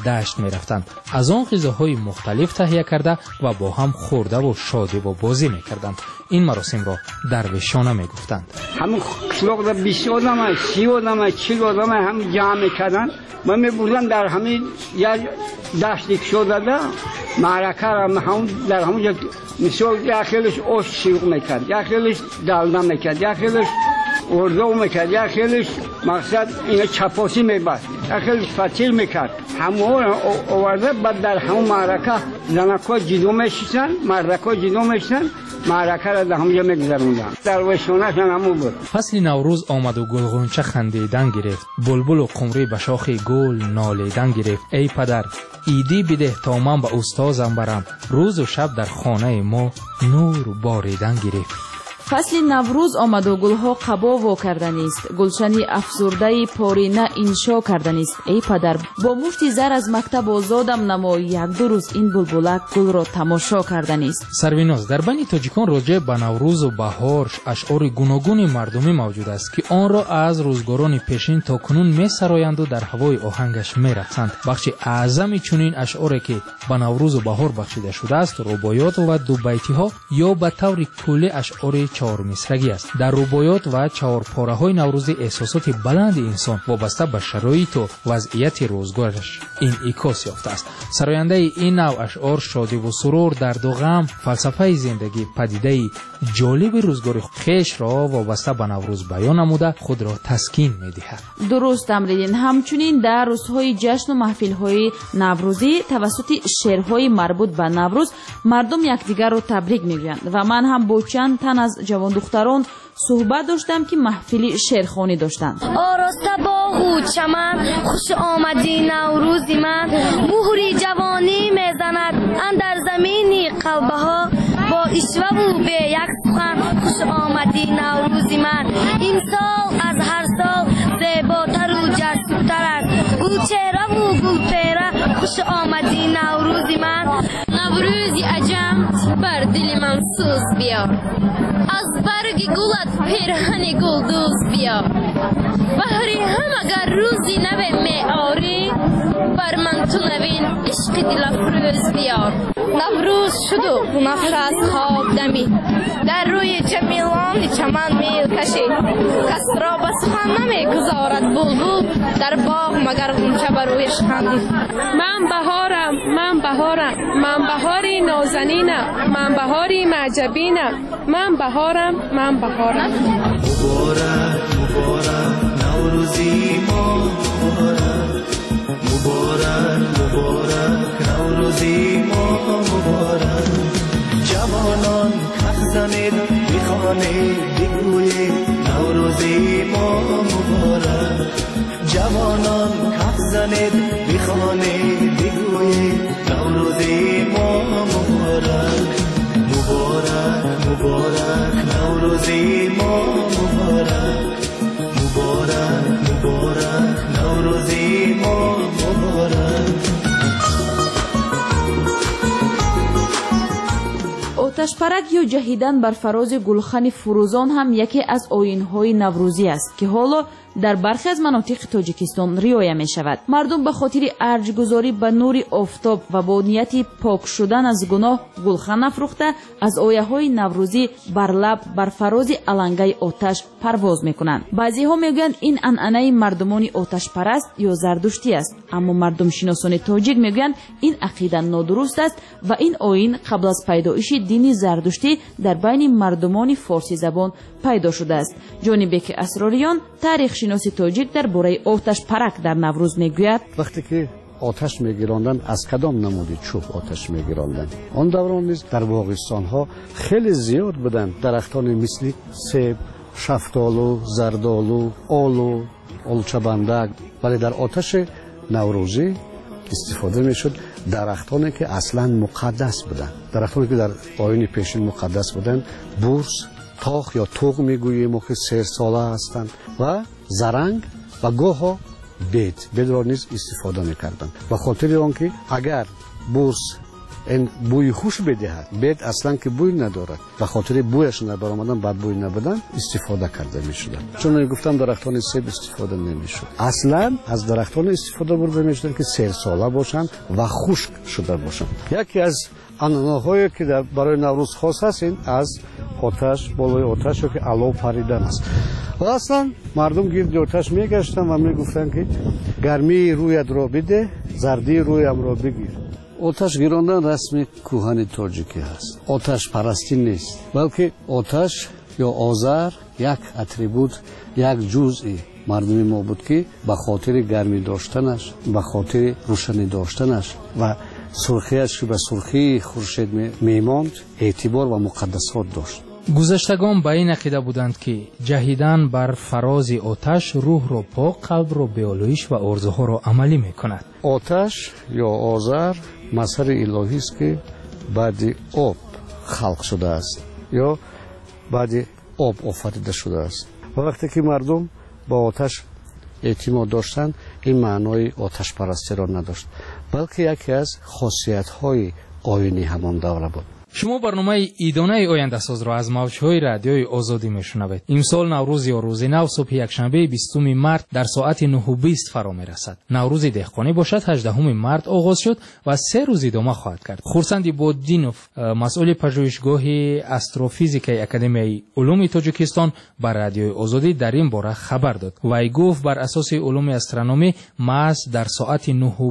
دشت می رفتند. از آن غذاهای مختلف تهیه کرده و با هم خورده و شادی و بازی می کردند. این مراسم را درویشانه می گفتند. همون قشلاق را 20 آدم 30 آدم 40 آدم هم جمع میکردن و میبردن در همین یک دشتی که شده معرکه را هم در همون مثال یخیلش آش شیوق میکرد، یخیلش دلده میکرد، یخیلش اردو میکرد، یخیلش مقصد این چپاسی میبست، یخیلش فتیل میکرد. همون آورده بعد در همون معرکه زنکا جدو میشیدن، مردکا جدو میشیدن، معرکه را در همونجا میگذروندن. درویشانه‌شان همون بود. فصل نوروز آمد و گلغنچه خندیدن گرفت، بلبل و قمری به شاخ گل نالیدن گرفت. ای پدر ایدی بده تا من به استازم برم، روز و شب در خانه ما نور باریدن گرفت. فصل نوروز آمد و گلها قبا وا کردنی است، گلشنی افسرده پارینه انشا کردنی است. ای پدر با مشتی زر از مکتب آزادم نما، یک دو روز این بلبلک گل را تماشا کردنی است. سرویناز در بین تاجیکان راجع به نوروز و بهار اشعار گوناگون مردمی موجود است که آن را از روزگاران پیشین تا کنون می‌سرایند و در هوای آهنگش می‌رقصند. بخش اعظمی چنین اشعاری که به نوروز و بهار بخشیده شده است رباعیات و دو بیتی‌ها یا به طور کلی اشعار چهار مصرگی است. در رباعیات و چهار پاره های نوروزی احساسات بلند انسان وابسته به شرایط و وضعیت روزگارش انعکاس یافته است. سراینده این نوع اشعار شادی و سرور، درد و غم، فلسفه زندگی، پدیده جالب روزگار خویش را وابسته به نوروز بیان نموده خود را تسکین می‌دهد. درست امریدین. همچنین در روزهای جشن و محفل‌های نوروزی توسط شعرهای مربوط به نوروز مردم یکدیگر را تبریک می‌گویند و من هم با چند تن از جوان دختران صحبت داشتم که محفلی شعرخوانی داشتند. آراسته باغ و چمن، خوش آمدی نوروزی من، مهری جوانی میزند اندر زمینی قلبه ها، با اشوه و به یک سخن خوش آمدی نوروزی من. این سال از هر سال زیباتر و جسورتر است، گل چهره و گل پیره خوش آمدی نوروزی من. نوروزی عجم بر دل من سوز بیار، از برگ گلت پیرهن گلدوز بیار. بهری هم اگر روزی نوی می آری، بر من تو نوین عشق دل افروز بیار. نوروز شد و نفر از خواب دمی، در روی جمیلان چمن میل کشی. کس را به سخن نمی گذارد بلبل، در باغ مگر غنچه بر رویش خندید. من بهارم، من بهارم، من بهاری نازنینم، من بهاری معجبینم، من بهارم، من بهارم. مبارک مبارک نوروزی ما، مبارک مبارک مبارک نوروزی ما، مبارک. جوانان کف زنید بخوانید بگویید نوروزی ما، مبارک. جوانان کف زنید بخوانید بگویید نوروزی ما، مبارک. مبارک مبارک نوروزی ما، مبارک. مبارک مبارک نوروزی ما، مبارک. آتش پرک یا جهیدن بر فراز گلخن فروزان هم یکی از آیین‌های نوروزی است که حالا در برخی از مناطق تاجیکستان رعایت می شود. مردم به خاطر ارجگذاری به نور آفتاب و با نیت پاک شدن از گناه گلخن افروخته از آیه‌های نوروزی بر لب بر فراز علنگه آتش پرواز می کنند. بعضی ها می گویند این عنعنه مردمان آتش پرست یا زردشتی است، اما مردم شناسان تاجیک می گویند این عقیده نادرست است و این آیین قبل از پیدایش دین زردشتی در بین مردمان فارسی زبان پیدا شده است. جانبه که اسراریان تاریخ شناسی تاجیک در باره آتش پرک در نوروز میگوید وقتی که آتش میگیراندن از کدام نمودی چوب آتش میگیراندن؟ آن دوران نیز در باغستان ها خیلی زیاد بودن درختان مثل سیب، شفتالو، زردالو، آلو، آلوچه‌بندک. ولی در آتش نوروزی استفاده میشد درختانی که اصلا مقدس بودن، درختانی که در آیین پیشین مقدس بودن. بورس، تاخ یا توق میگوییم که 3 ساله هستند و زرنگ و گوها بید را نیز استفاده میکردند. و خاطر آنکه اگر بورس این بوی خوش بدهد. بید اصلا که بوی ندارد، به خاطر بویش نبرآمدن بد بوی نبودن استفاده کرده می شدن. چون گفتم درختان سیب استفاده نمی شد. اصلا از درختان استفاده برده می شدن که سالساله باشند و خشک شده باشند. یکی از عنعنه‌هایی که برای نوروز خاص است این از آتش، بالای آتش که علو پریدن است. و اصلا مردم گرد آتش میگشتن و میگفتن که گرمی رویت را بده، زردی رویم را بگیر. آتش گیراندن رسم کوهن تاجیکی هست. آتش پرستی نیست، بلکه آتش یا آذر یک اتریبوت، یک جزئی مردمی ما بود که به خاطر گرمی داشتنش، به خاطر روشنی داشتنش و سرخیش که به سرخی خورشید میماند اعتبار و مقدسات داشت. گذشتگان به این عقیده بودند که جهیدن بر فراز آتش روح را پاک، قلب را به آلایش و آرزوها را عملی میکند. آتش یا آذر مظهر الهی است که بعد آب خلق شده است یا بعد آب آفریده شده است. وقتی که مردم با آتش اعتماد داشتند این معنای آتش پرستی را نداشت، بلکه یکی از خاصیت‌های آیینی همان دوره بود. شما برنامه ایدانه آینده ساز را از موج‌های رادیوی آزادی میشنوید. امسال نوروز یا روز نو صبح یکشنبه 20 مارت در ساعت 9:20 فرا میرسد. نوروز دهقانی باشد 18 مارت آغاز شد و 3 روز ادامه خواهد کرد. خورسند عبادینوف، مسئول پژوهشگاه استروفیزیک اکادمی علوم تاجیکستان بر رادیوی آزادی در این باره خبر داد. وی گفت بر اساس علوم استرونومی محض در ساعت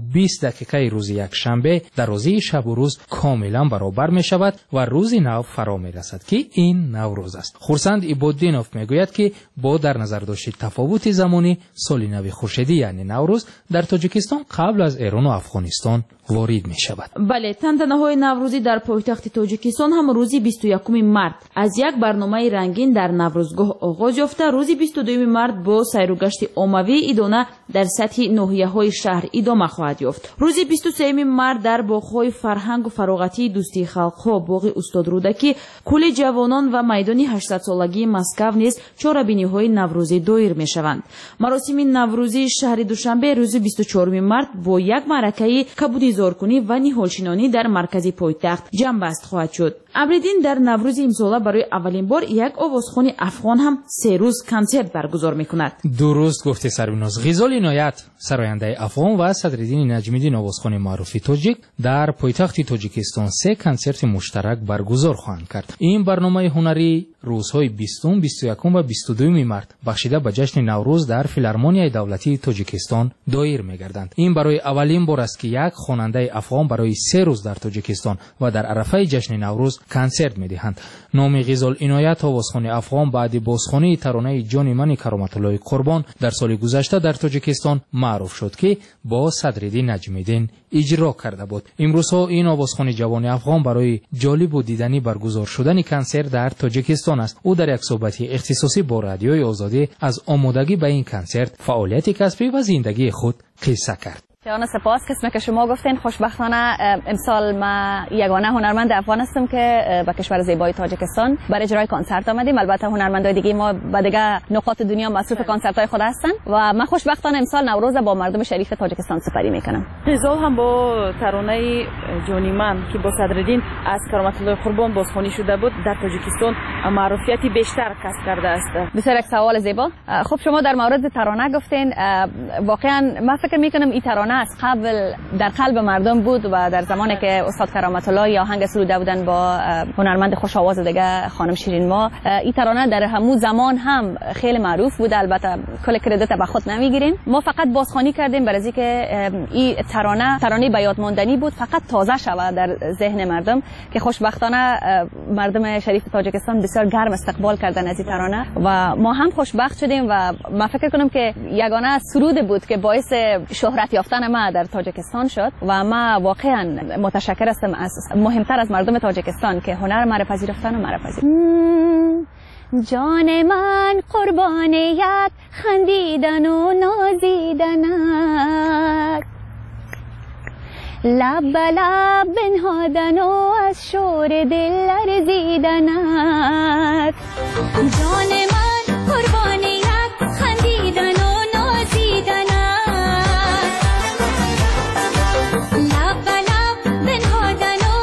9:20 روز یکشنبه دروازه شب و روز کاملا برابر می شود و روز نو فرا می رسد که این نوروز است. خورسند عبادینوف می گوید که با در نظر داشت تفاوت زمانی سال نو خورشیدی یعنی نوروز در تاجیکستان قبل از ایران و افغانستان وارد می شود. بله، تنتنه‌های نوروزی در پایتخت تاجیکستان هم روز 21 مارت از یک برنامه رنگین در نوروزگاه آغاز یافته، روز 22 مارت با سیر و گشت عمومی ایدانه در سطح ناحیه‌های شهر ادامه خواهد یافت. روز 23 مارت در باغ‌های فرهنگ و فراغتی دوستی خلق‌ها، باغ استاد رودکی، کوله جوانان و میدان 800 سالگی مسکو نیز چهاربینی‌های نوروزی دایر می‌شوند. مراسم نوروزی شهر دوشنبه روز 24 مارت با یک معرکه کبودی زارکنی و نهالشینانی در مرکز پایتخت جمع بست خواهد شد. ابریدین در نوروز امسال برای اولین بار یک آوازخوان افغان هم 3 روز کنسرت برگزار می‌کند. درست گفته سربناز. غزال عنایت، سراینده افغان و صدرالدین نجمیدین آوازخوان معروف تاجیک در پایتخت تاجیکستان 3 کنسرت مشترک برگزار خواهند کرد. این برنامه هنری روزهای 20، 21 و 22 مارت بخشیده به جشن نوروز در فیلارمونیای دولتی تاجیکستان دایر می‌گردند. این برای اولین بار است که یک خواننده افغان برای 3 روز در تاجیکستان و در عرفه جشن نوروز کنسرت می‌دهند. نام غزال عنایت آوازخوان افغان بعد بازخوانی ترانه جان من کرامت الله قربان در سال گذشته در تاجیکستان معروف شد که با صدرالدین نجمیدین اجرا کرده بود. امروزها این آوازخوان جوان افغان برای جالب و دیدنی برگزار شدن کنسرت در تاجیکستان است. او در یک صحبت اختصاصی با رادیوی آزادی از آمادگی به این کنسرت، فعالیت کسبی و زندگی خود قصه کرد. جان سپاس. قسمت که شما گفتین خوشبختانه امسال ما یگانه هنرمند افغان هستم که به کشور زیبای تاجیکستان برای اجرای کنسرت آمدیم. البته هنرمندای دیگه ما به دیگه نقاط دنیا مصروف کنسرت‌های خود هستن و من خوشبختانه امسال نوروز با مردم شریف تاجیکستان سپری میکنم. غزال هم با ترانه جانی من که با صدرالدین از کرامت الله قربان بازخوانی شده بود در تاجیکستان معروفیتی بیشتر کسب کرده است. بسیار یک سوال زیبا. خب شما در مورد ترانه گفتین، واقعا من فکر میکنم این ترانه از قبل در قلب مردم بود و در زمانی که استاد کرامت الله یا آهنگ سروده بودن با هنرمند خوش آواز دیگه خانم شیرین ما، این ترانه در همون زمان هم خیلی معروف بود. البته کل کردیت به خود نمیگیریم، ما فقط بازخوانی کردیم برای اینکه این ترانه به یاد ماندنی بود، فقط تازه شود در ذهن مردم که خوشبختانه مردم شریف تاجیکستان بسیار گرم استقبال کردن از این ترانه و ما هم خوشبخت شدیم و من فکر کنم که یگانه سرود بود که باعث شهرت یافتن ما در تاجیکستان شد و ما واقعا متشکر هستم از مهمتر از مردم تاجیکستان که هنر مرا پذیرفتن و مرا پذیرفتن. جان من قربانیت خندیدن و نازیدنت، لب به لب بنهادن و از شور دل لرزیدنت. جان من قربانیت خندیدن و نازیدنت، لب به لب بنهادن و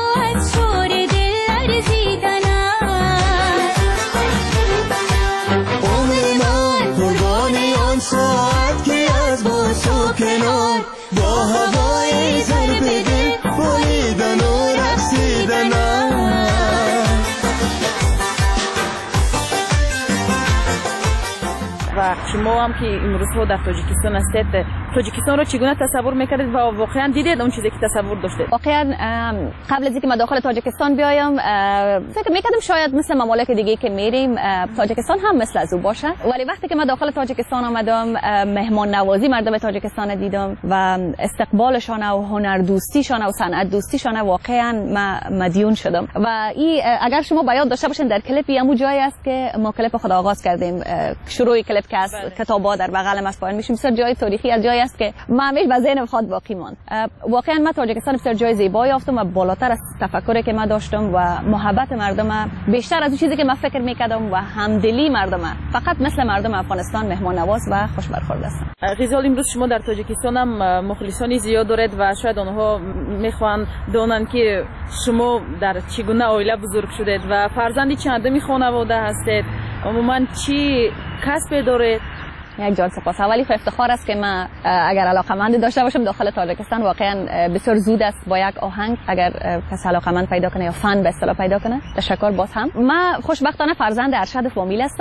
شما هم که امروز ها در تاجیکستان هستید، تاجیکستان رو چگونه تصور میکردید و واقعا دیدید اون چیزی که تصور داشتید؟ واقعا قبل از اینکه ما داخل تاجیکستان بیایم فکر میکردم شاید مثل ممالک دیگه که میریم تاجیکستان هم مثل از او باشه، ولی وقتی که ما داخل تاجیکستان آمدم مهمان نوازی مردم تاجیکستان دیدم و استقبالشان و هنر دوستیشان و صنعت دوستیشان واقعا مدیون شدم. و این اگر شما بیاد داشته باشین در کلیپی همون جایی است که ما کلیپ خود آغاز کردیم، شروع کلیپ که از کتابا در بغل ما پایین میشیم، بسیار جای تاریخی از جایی است که ما همیشه به ذهنم خود باقی ماند. واقعا ما تاجیکستان بسیار جای زیبایی یافتم و بالاتر از تفکری که ما داشتم و محبت مردم بیشتر از اون چیزی که من فکر میکردم و همدلی مردم، فقط مثل مردم افغانستان مهمان نواز و خوش برخورد هستن. غزال، امروز شما در تاجیکستان هم مخلصانی زیاد دارید و شاید آنها میخوان دونن که شما در چگونه عائله بزرگ شدید و فرزندی چندمی خانواده هستید، عموما چی کسب دارید؟ یک جان سپاس. اولی خو افتخار است که من اگر علاقمند داشته باشم داخل تاجیکستان، واقعا بسیار زود است با یک آهنگ اگر کس علاقمند پیدا کنه یا فن به اصطلاح پیدا کنه. تشکر باز هم. من خوشبختانه فرزند ارشد فامیل هستم.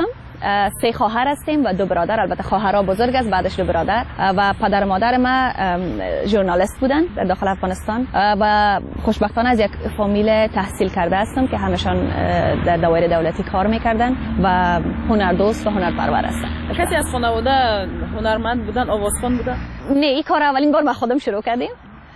3 خواهر هستیم و 2 برادر. البته خواهرها بزرگ است، بعدش 2 برادر و پدر و مادر ما ژورنالیست بودن در داخل افغانستان و خوشبختانه از یک فامیل تحصیل کرده هستم که همشان در دوایر دولتی کار میکردن و هنردوست و هنرپرور هستن. کسی از خانواده هنرمند بودن، آوازخوان بودن؟ نه، این کار اولین بار با خودم شروع کردیم،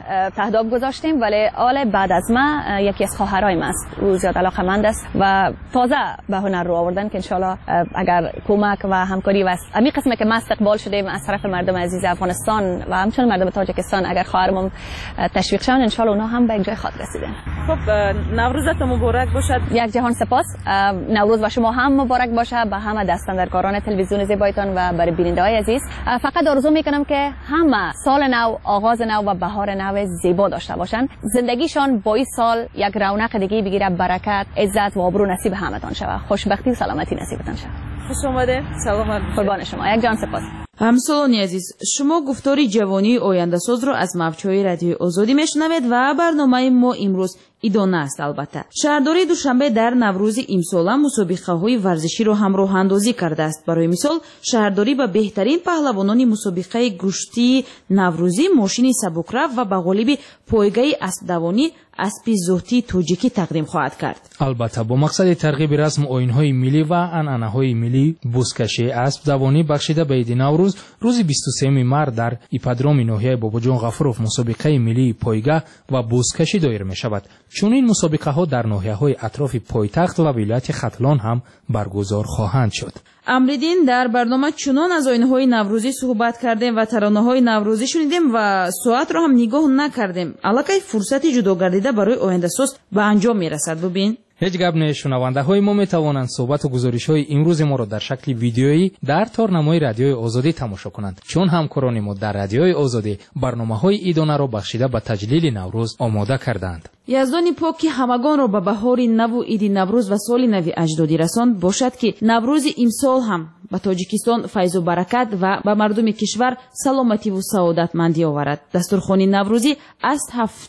تهداب گذاشتیم، ولی آل بعد از ما یکی از خواهرای ما است، او زیاد علاقمند است و تازه به هنر رو آوردن که انشالله اگر کمک و همکاری و امی قسمه که ما استقبال شدیم از طرف مردم عزیز افغانستان و همچنین مردم تاجیکستان، اگر خواهرمون تشویق شون انشالله اونها هم به یک جای خاط رسیدن. خب نوروزتون مبارک باشد. یک جهان سپاس. نوروز و شما هم مبارک باشه به همه دستاندرکاران تلویزیون زیبایتان و برای بیننده‌های عزیز. فقط آرزو میکنم که همه سال نو، آغاز نو و بهار نو زیبا داشته باشن، زندگیشان با این سال یک رونق دیگه بگیره، برکت، عزت و آبرو نصیب همتون شود، خوشبختی و سلامتی نصیبتون شود. خوش آمده. سلامت. قربان شما. یک جان سپاس. همسالانی عزیز، شما گفتاری جوانی آینده ساز رو از موج‌های رادیوی آزادی میشنوید و برنامه ما امروز ادامه است. البته شهرداری دوشنبه در نوروز امسال مسابقه‌های ورزشی رو همراه اندازی کرده است. برای مثال شهرداری به بهترین پهلوانان مسابقه گشتی نوروزی ماشین سبکرو و به غالب پایگاه اسب دوانی اسب زهدی توجیکی تقدیم خواهد کرد. البته با مقصد ترغیب رسم آیین‌های ملی و عنعنه‌های ملی بزکشی اسب دوانی بخشیده به عید نوروز روز 23 مارس در ایپادروم ناحیه باباجان غفوروف مسابقه ملی پایگاه و بزکشی دایر می شود. چون این مسابقه ها در ناحیه‌های اطراف پایتخت و ولایت ختلان هم برگزار خواهند شد. امریدین در برنامه چنان از آیین‌های نوروزی صحبت کردیم و ترانه‌های نوروزی شنیدیم و ساعت را هم نگاه نکردیم. الکی فرصتی جداگردیده برای آینده ساز به انجام میرسد. ببین هیچ گپ نه. شنونده های ما می توانند صحبت و گزارش های امروز ما را در شکل ویدیویی در تارنمای رادیوی آزادی تماشا کنند، چون همکاران ما در رادیوی آزادی برنامه های ایدانه را بخشیده به تجلیل نوروز آماده کردند. یزدان پاک که همگان را به بهار نو و عید نوروز و سال نو اجدادی رساند باشد که نوروز امسال هم به تاجیکستان فیض و برکت و به مردم کشور سلامتی و سعادتمندی آورد. دسترخوان نوروزی از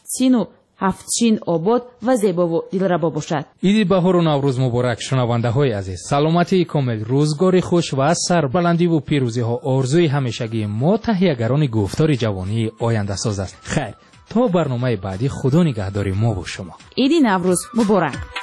هفتچین آباد و زیبا و دلربا باشد. عید بهار و نوروز مبارک شنونده های عزیز. سلامتی کامل، روزگاری خوش و سربلندی و پیروزی ها آرزوی همیشگی ما تهیه‌گران گفتار جوانی آینده ساز است. خیر، تا برنامه بعدی خدا نگهداری ما و شما. عید نوروز مبارک.